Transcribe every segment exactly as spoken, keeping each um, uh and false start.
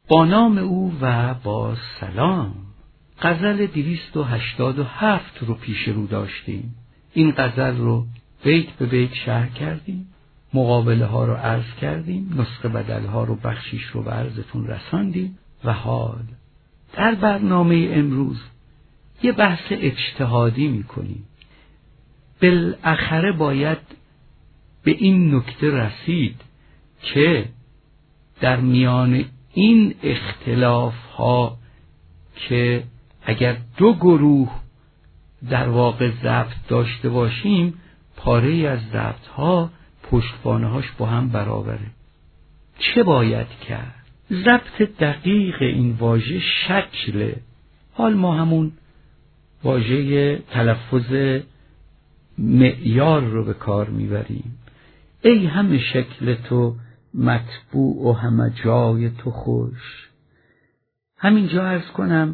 با نام او و با سلام. غزل دویست و هشتاد و هفت رو پیش رو داشتیم. این غزل رو بیت به بیت شرح کردیم، مقابله ها رو عرض کردیم، نسخه بدل ها رو بخشیش رو به عرضتون رساندیم و حال در برنامه امروز یه بحث اجتهادی میکنیم. بالاخره باید به این نکته رسید که در میان این اختلاف ها که اگر دو گروه در واقع ضبط داشته باشیم، پاره ای از ضبط ها پشتوانه هاش با هم برابره. چه باید کرد؟ ضبط دقیق این واژه شکل، حال ما همون واژه تلفظ معیار رو به کار میبریم. ای همه شکل تو مطبوع و همه جای تو خوش. همینجا عرض کنم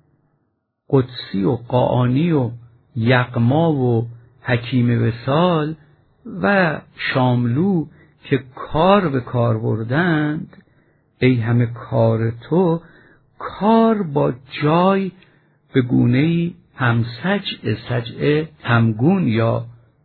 قدسی و قاآنی و یغما و حکیم وصال و شاملو که کار به کار بردند، ای همه کار تو، کار با جای به گونه‌ای همسجع سجع همگون یا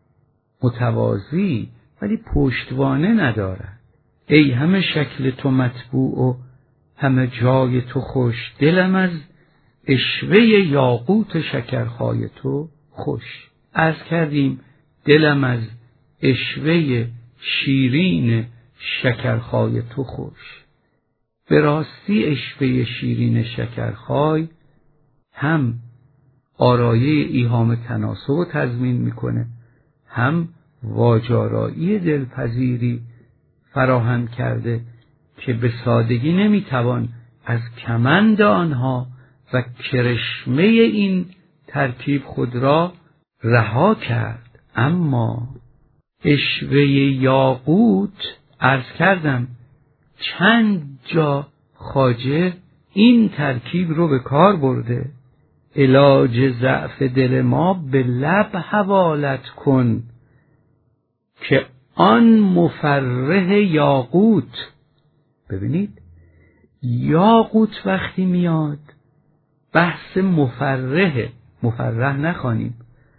متوازی ولی پشتوانه ندارد. ای همه شکل تو مطبوع و همه جای تو خوش، دلم از عشوه یاقوت شکرخای تو خوش. عرض کردیم دلم از عشوه شیرین شکرخای تو خوش. به راستی عشوه شیرین شکرخای هم آرایه ایهام تناسب و تضمین میکنه، هم واجارایی دلپذیری فراهم کرده که به سادگی نمیتوان از کمند آنها و کرشمه این ترکیب خود را رها کرد. اما عشوه یاقوت، عرض کردم چند جا خواجه این ترکیب رو به کار برده. علاج ضعف دل ما به لب حوالت کن که آن مفرح یاقوت. ببینید یاقوت وقتی میاد بحث مفرح، مفرح نخوانیم،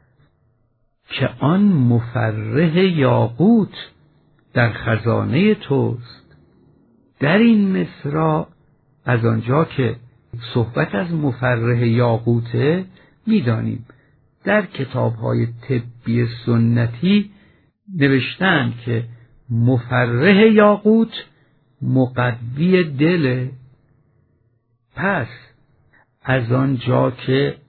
که آن مفرح یاقوت در خزانه توست. در این مصرع از آنجا که صحبت از مفرح یاقوته، میدانیم در کتاب‌های طبی سنتی نوشتند که مفرح یاقوت مقوی دل. پس از آنجا که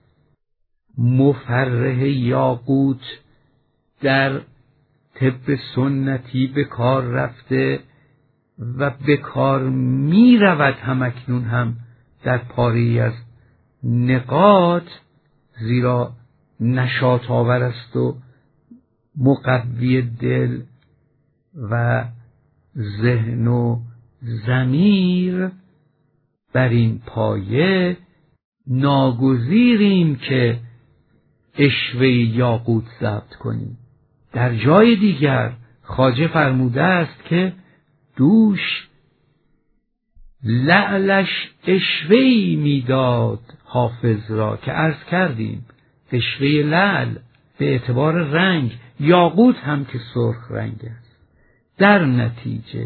مفرح یاقوت در طب سنتی به کار رفته و به کار می رود همکنون هم در پاری از نقاط، زیرا نشاط آور است و مقوی دل و ذهن و ضمیر، بر این پایه ناگزیریم که عشوه یاقوت ضبط کنیم. در جای دیگر خواجه فرموده است که دوش لعلش عشوه‌ای میداد حافظ را، که عرض کردیم عشوه لعل به اعتبار رنگ، یاقوت هم که سرخ رنگ است. در نتیجه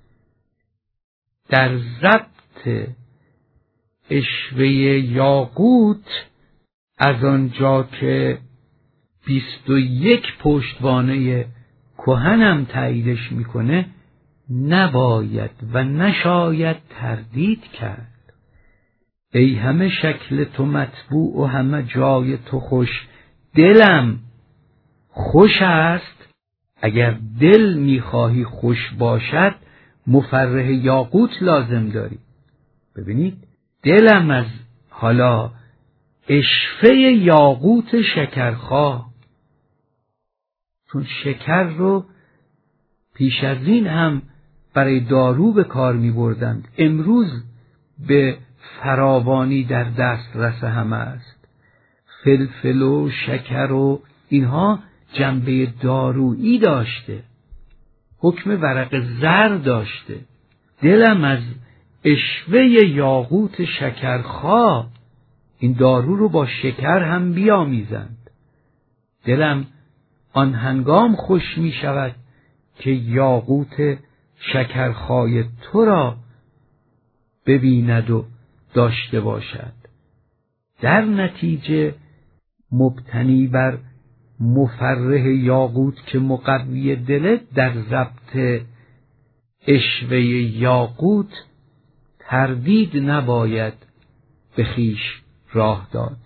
در ضبط عشوه یاقوت از آنجا که بیست و یک پشتوانه کهنم تاییدش میکنه، نباید و نشاید تردید کرد. ای همه شکل تو مطبوع و همه جای تو خوش، دلم خوش است. اگر دل میخواهی خوش باشد مفرح یاقوت لازم داری. ببینید دلم از حالا عشوه یاقوت شکرخا، چون شکر رو پیش از این هم برای دارو به کار می بردند، امروز به فراوانی در دسترس همه است. فلفل و شکر و اینها جنبه دارویی داشته، حکم ورق زر داشته. دلم از اشوه یاقوت شکرخا این دارو رو با شکر هم بیامیزند. دلم آن هنگام خوش می شود که یاقوت شکرخای تو را ببیند و داشته باشد. در نتیجه مبتنی بر مفرح یاقوت که مقوی دل، در ضبط اشوه یاقوت تردید نباید به خویش راه داد.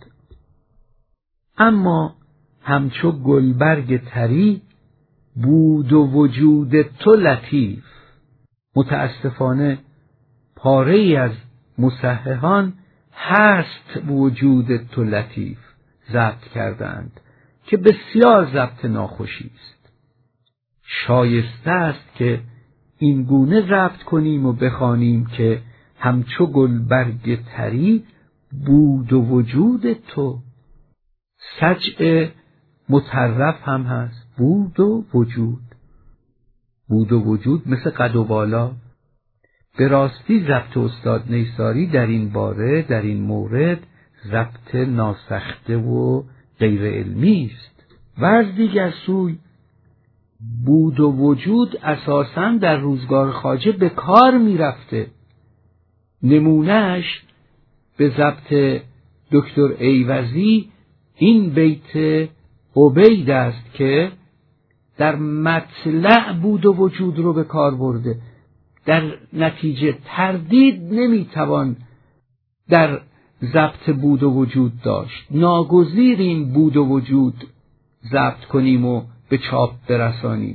اما همچو گلبرگ طری بود و وجود تو لطیف. متاسفانه پاره ای از مصححان هست وجود تو لطیف ضبط کردند که بسیار ضبط ناخوشی است. شایسته است که این گونه ضبط کنیم و بخوانیم که همچو گلبرگ طری بود و وجود تو. سجع مطرف هم هست، بود و وجود. بود و وجود مثل قد و بالا. به راستی ضبط استاد نیساری در این باره، در این مورد ضبط ناسخته و غیر علمی است. و از دیگر سوی بود و وجود اساساً در روزگار خواجه به کار می رفته. نمونهش به ضبط دکتر ایوزی این بیت عبید است که در مطلع بود و وجود رو به کار برده. در نتیجه تردید نمیتوان در ضبط بود و وجود داشت. ناگزیر این بود و وجود ضبط کنیم و به چاپ برسانیم.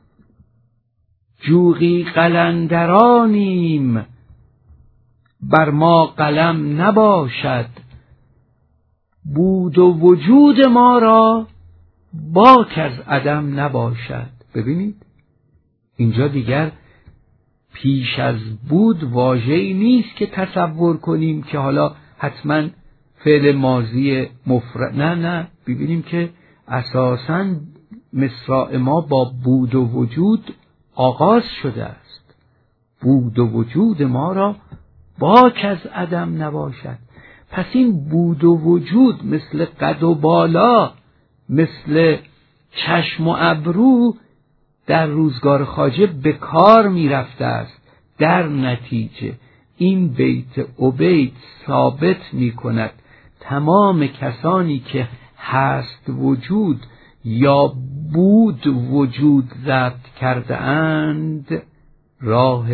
جوقی قلندرانیم بر ما قلم نباشد، بود و وجود ما را باک از عدم نباشد. ببینید اینجا دیگر پیش از بود واژه‌ای نیست که تصور کنیم که حالا حتما فعل ماضی مفرد. نه نه، ببینیم که اساساً مصرع ما با بود و وجود آغاز شده است. بود و وجود ما را باک از عدم نباشد. پس این بود و وجود مثل قد و بالا، مثل چشم و ابرو در روزگار خواجه به کار می رفته است. در نتیجه این بیت عبید ثابت می کند تمام کسانی که هست وجود یا بود وجود ضبط کرده اند راه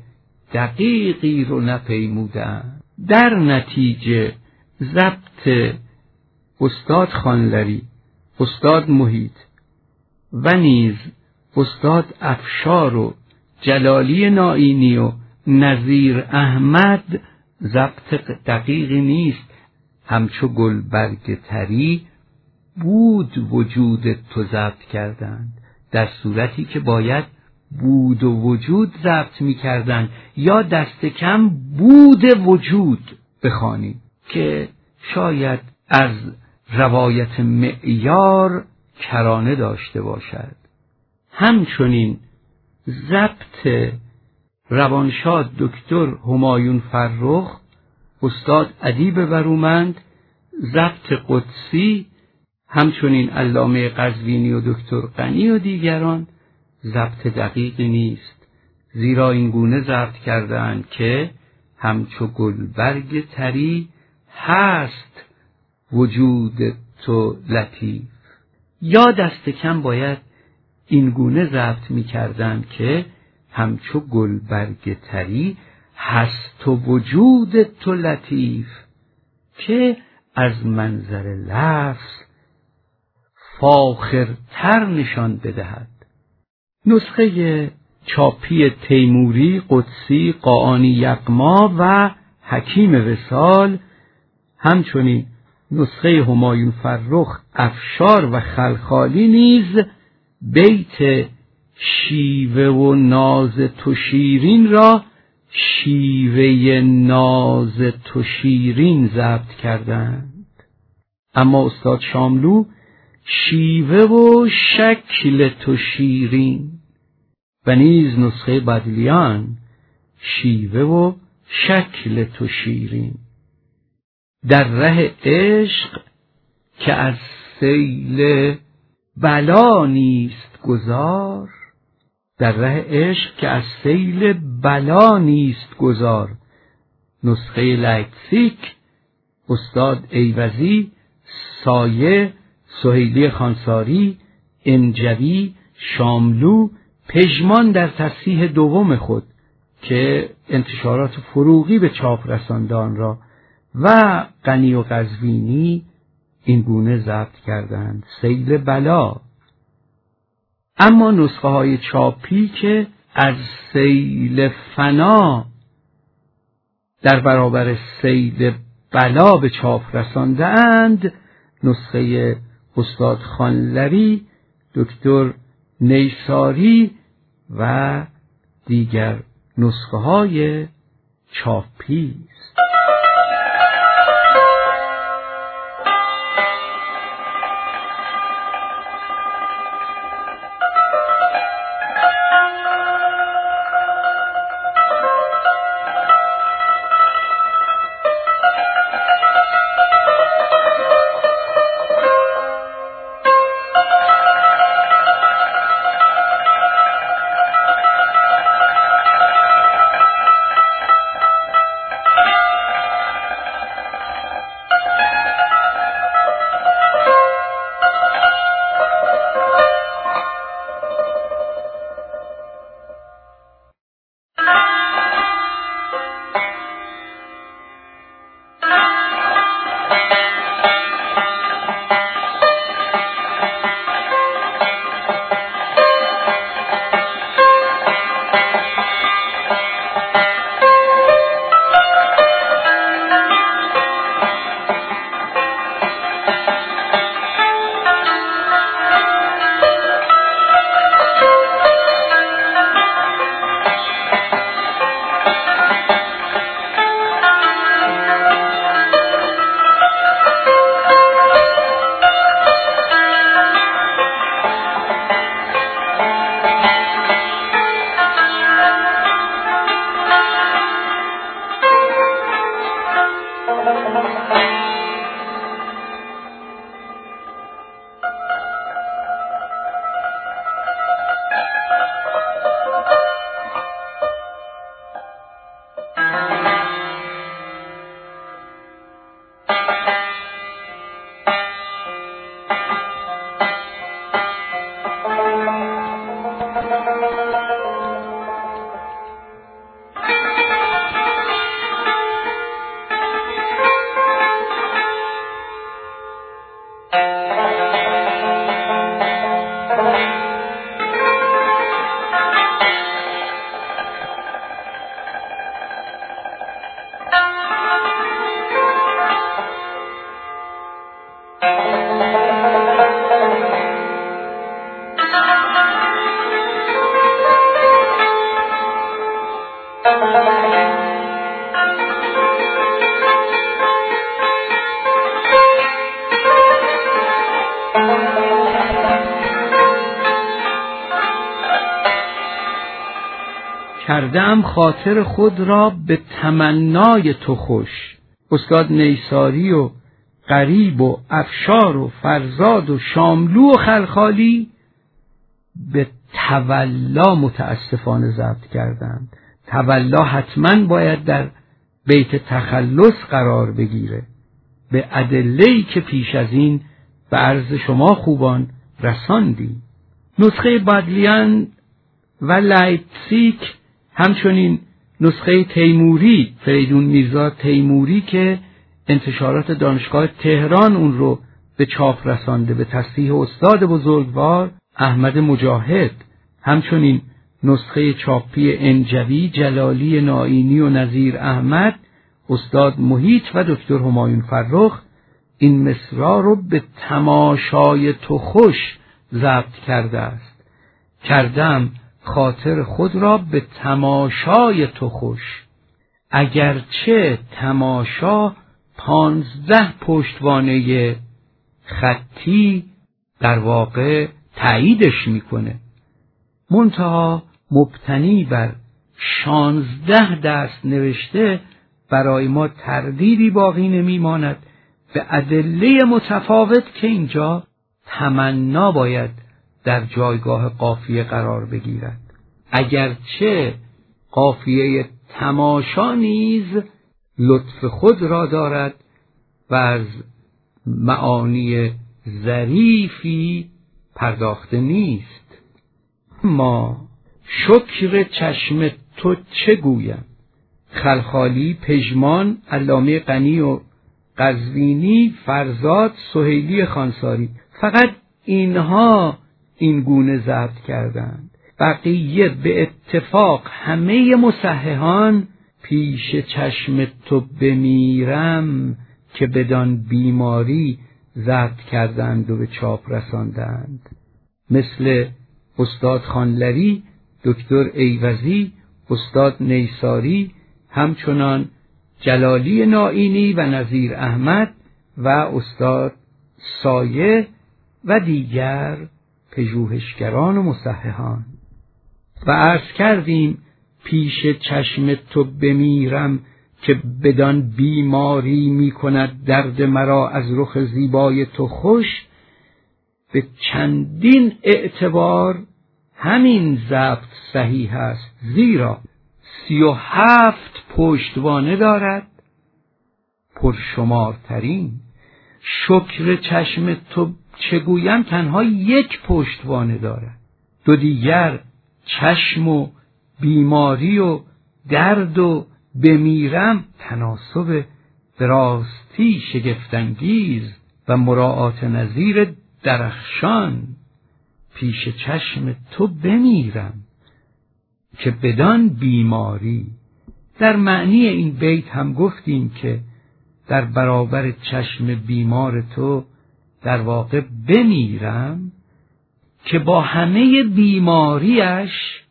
دقیقی رو نپیمودند. در نتیجه ضبط استاد خانلری، استاد محیط و نیز استاد افشار و جلالی نائینی و نظیر احمد ضبط دقیقی نیست. همچو گلبرگ طری بود وجود تو ضبط کردند، در صورتی که باید بود و وجود ضبط می کردند یا دست کم بود وجود بخوانیم که شاید از روایت معیار کرانه داشته باشد. همچنین ضبط روانشاد دکتر همایون فرخ، استاد ادیب برومند، ضبط قدسی، همچنین علامه قزوینی و دکتر غنی و دیگران ضبط دقیقی نیست، زیرا این گونه ضبط کردند که همچو گلبرگ طری هست وجود تو لطیف. یا دست کم باید این گونه ضبط می کردند که همچو گلبرگ طری هست و وجود تو لطیف، که از منظر لفظ فاخرتر نشان بدهد. نسخه چاپی تیموری، قدسی، قاآنی یغما و حکیم وصال، همچنین نسخه همایون فرخ، افشار و خلخالی نیز بیت شیوه و ناز تو شیرین را شیوه ناز تو شیرین ضبط کردند. اما استاد شاملو شیوه و شکل تو شیرین و نیز نسخه بدلیان شیوه و شکل تو شیرین. در ره عشق که از سیل بلا نیست گذار، در ره عشق که از سیل بلا نیست گذار. نسخه لایپزیگ، استاد ایوزی، سایه، سهیلی خانساری، انجوی، شاملو، پژمان در تصحیح دوم خود که انتشارات فروغی به چاپ رساندان را و غنی و قزوینی این گونه ضبط کردند: سیل بلا. اما نسخه های چاپی که از سیل فنا در برابر سیل بلا به چاپ رسانده اند، نسخه استاد خانلری، دکتر نیساری و دیگر نسخه های چاپی است. کردم خاطر خود را به تمنای تو خوش. استاد نیساری و غریب و افشار و فرزاد و شاملو و خلخالی به تولا متاسفانه ضبط کردند. تولا حتما باید در بیت تخلص قرار بگیره، به ادله‌ای که پیش از این به عرض شما خوبان رساندیم. نسخه بادلیان و لایپزیگ، همچنین نسخه تیموری، فریدون میرزا تیموری که انتشارات دانشگاه تهران اون رو به چاپ رسانده به تصحیح استاد بزرگوار احمد مجاهد، همچنین نسخه چاپی انجوی، جلالی نائینی و نظیر احمد، استاد محیط و دکتر همایون فرخ این مصرع رو به تماشای تو خوش ضبط کرده است. کردم خاطر خود را به تماشای تو خوش، اگرچه تماشا پانزده پشتوانه خطی در واقع تاییدش میکنه، منتها مبتنی بر شانزده دست نوشته برای ما تردیدی باقی نمیماند به ادله متفاوت که اینجا تمنا باید در جایگاه قافیه قرار بگیرد، اگرچه قافیه تماشا نیز لطف خود را دارد و از معانی ظریفی پرداخته نیست. ما شکر چشم تو چه گویم؟ خلخالی، پژمان، علامه غنی و قزوینی، فرزاد، سهیلی خانساری، فقط اینها این گونه ضبط کردند. بقیه به اتفاق همه مصححان پیش چشم تو بمیرم که بدان بیماری ضبط کردند و به چاپ رساندند، مثل استاد خانلری، دکتر ایوزی، استاد نیساری، همچنان جلالی نائینی و نظیر احمد و استاد سایه و دیگر پژوهشگران و مصححان. و عرض کردیم پیش چشم تو بمیرم که بدان بیماری می کند درد مرا از رخ زیبای تو خوش، به چندین اعتبار همین ضبط صحیح است، زیرا سی و هفت پشتوانه دارد، پرشمارترین. شکر چشم تو چگویم تنها یک پشتوانه دارد، دو دیگر چشم و بیماری و درد و بمیرم تناسب دراستی شگفت‌انگیز و مراعات نظیر درخشان. پیش چشم تو بمیرم که بدان بیماری. در معنی این بیت هم گفتیم که در برابر چشم بیمار تو در واقع بمیرم که با همه بیماریش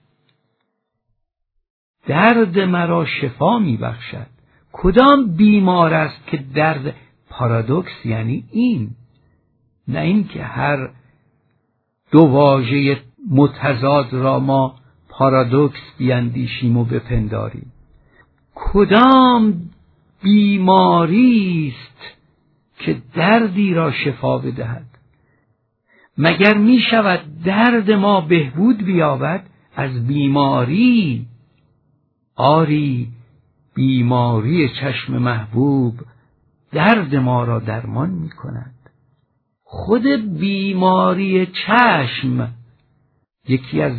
درد مرا شفا می بخشد. کدام بیمار است که درد؟ پارادوکس یعنی این، نه این که هر دو واژه متضاد را ما پارادوکس بیندیشیم و بپنداریم. کدام بیماری است که دردی را شفا بدهد؟ مگر می شود درد ما بهبود بیابد از بیماری؟ آری بیماری چشم محبوب درد ما را درمان می کند. خود بیماری چشم یکی از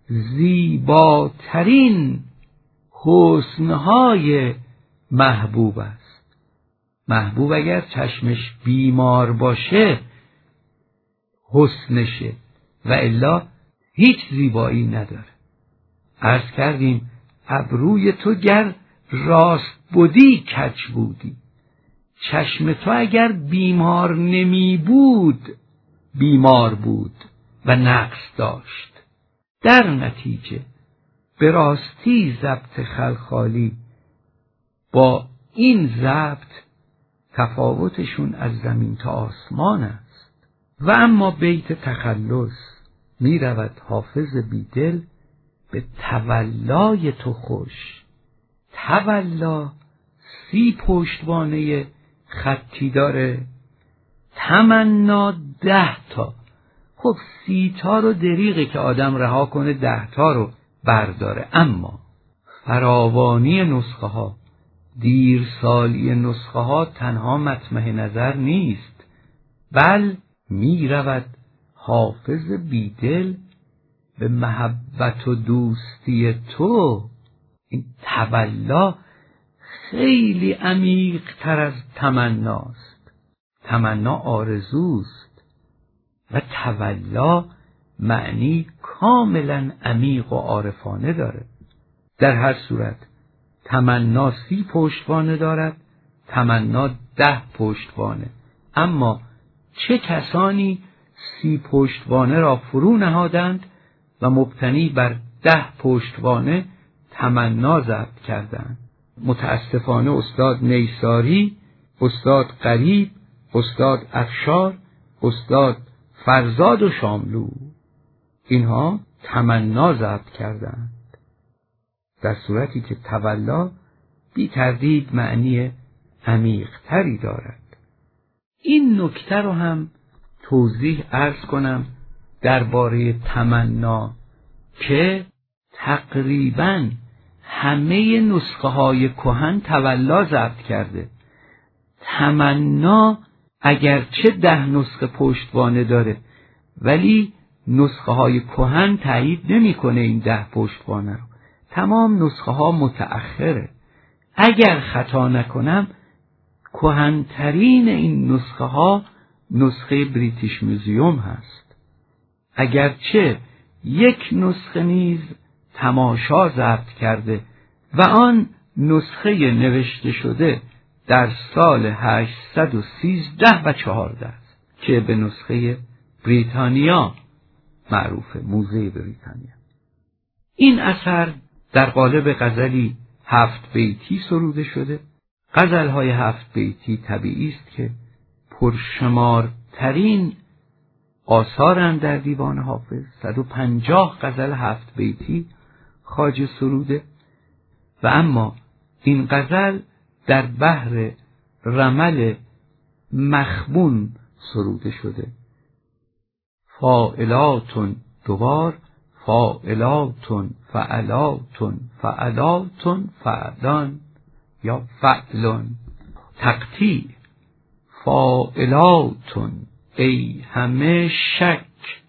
زیباترین حسنهای محبوب است. محبوب اگر چشمش بیمار باشه حسنشه و الا هیچ زیبایی نداره. عرض کردیم ابروی تو گر راست بودی کج بودی، چشم تو اگر بیمار نمی بود بیمار بود و نقص داشت. در نتیجه به راستی ضبط خلخالی با این ضبط تفاوتشون از زمین تا آسمان است. و اما بیت تخلص می رود حافظ بیدل به تولای تو خوش. تولا سی پشتوانه خطی داره، تمنا ده تا. خب سی تا رو دریغه که آدم رها کنه ده تا رو برداره، اما فراوانی نسخه ها، دیرسالی نسخه ها تنها مطمح نظر نیست، بل می رود حافظ بیدل به محبت و دوستی تو. این تولا خیلی عمیق تر از تمناست. تمنا آرزوست و تولا معنی کاملا عمیق و عارفانه داره. در هر صورت تمنا سی پشتوانه دارد، تمنا ده پشتوانه. اما چه کسانی سی پشتوانه را فرو نهادند و مبتنی بر ده پشتوانه تمنا ضبط کردند؟ متاسفانه استاد نیساری، استاد قریب، استاد افشار، استاد فرزاد و شاملو، اینها تمنا ضبط کردند. در صورتی که تولا بی تردید معنی عمیق تری دارد. این نکته رو هم توضیح عرض کنم درباره تمنا که تقریباً همه نسخه های کهن تولا ضبط کرده. تمنا اگرچه ده نسخه پشتوانه داره ولی نسخه های کهن تایید نمیکنه این ده پشتوانه رو. تمام نسخه ها متأخره. اگر خطا نکنم کهن‌ترین این نسخه ها نسخه بریتیش موزیوم هست، اگرچه یک نسخه نیز تماشا ضبط کرده و آن نسخه نوشته شده در سال هشتصد و سیزده و چهارده است که به نسخه بریتانیا معروفه، موزه بریتانیا. این اثر در قالب غزلی هفت بیتی سروده شده. غزل‌های هفت بیتی طبیعی است که پرشمارترین آثارند در دیوان حافظ. صد و پنجاه غزل هفت بیتی خواجه سروده و اما این غزل در بحر رمل مخبون سروده شده. فاعلاتون دوبار، فاعلاتون فعلاتون فعلاتون فعلان یا فعلون. تقطیع فاعلاتون ای همه شک،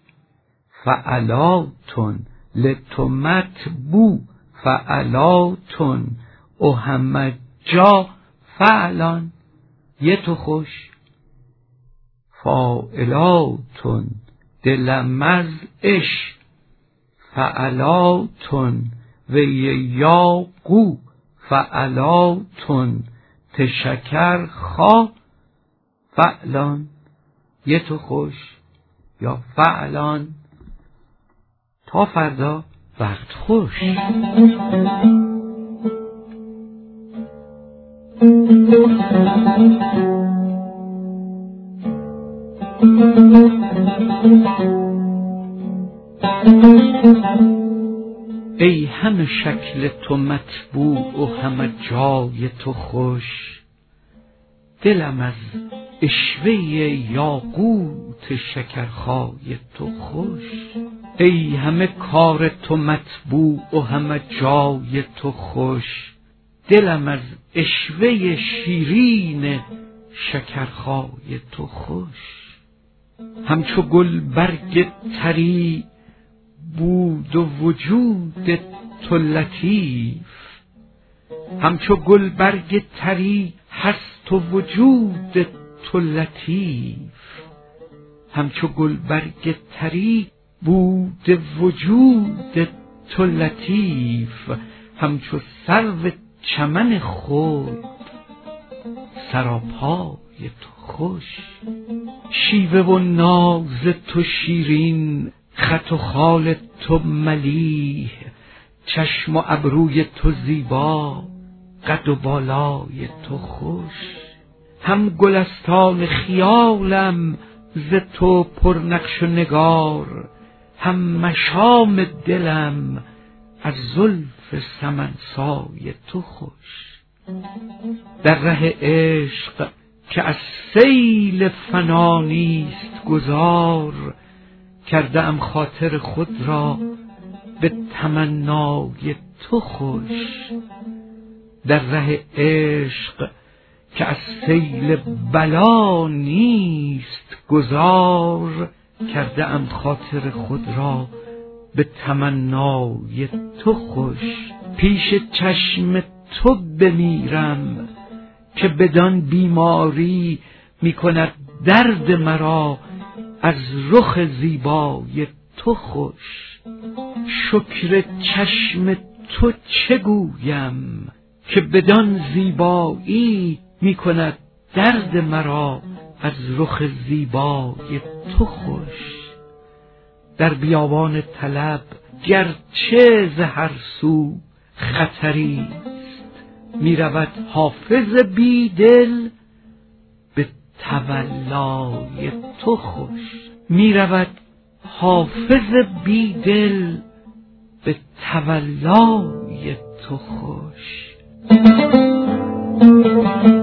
فعلاتون لتمت بو، فعلاتون او همه جا فعلان یه تو خوش. فاعلاتون دلمز اش، فعلاتون و یا قو، فعلاتون تشکر خوا فعلان یه تو خوش یا فعلان. تا فردا وقت خوش. ای همه شکل تو مطبوع و همه جای تو خوش، دلم از عشوه یاقوت شکرخای تو خوش. ای همه کار تو مطبوع و همه جای تو خوش، دلم از عشوه شیرین شکرخای تو خوش. همچو گل برگ طری بود و وجود تو لطیف، همچو گل برگ طری هست و وجود تو لطیف. همچو گل برگ طری بود وجود تو لطیف، همچو سرو چمن خود سراپای تو خوش. شیوه و ناز تو شیرین، خط و خال تو ملیح، چشم و ابروی تو زیبا، قد و بالای تو خوش. هم گلستان خیالم ز تو پر نقش و نگار، هم مشام دلم از زلف سمن سای تو خوش. در ره عشق که از سیل فنا نیست گذار، کرده ام خاطر خود را به تمنای تو خوش. در ره عشق که از سیل بلا نیست گذار، کرده ام خاطر خود را به تمنای تو خوش. پیش چشم تو بمیرم که بدان بیماری می کند درد مرا از رخ زیبای تو خوش. شکر چشم تو چه گویم که بدان زیبایی می کند درد مرا از رخ زیبای تو خوش. در بیابان طلب گرچه ز هر سو خطری است، می رود حافظ بی دل به تولای تو خوش. می رود حافظ بی دل به تولای روی تو خوش.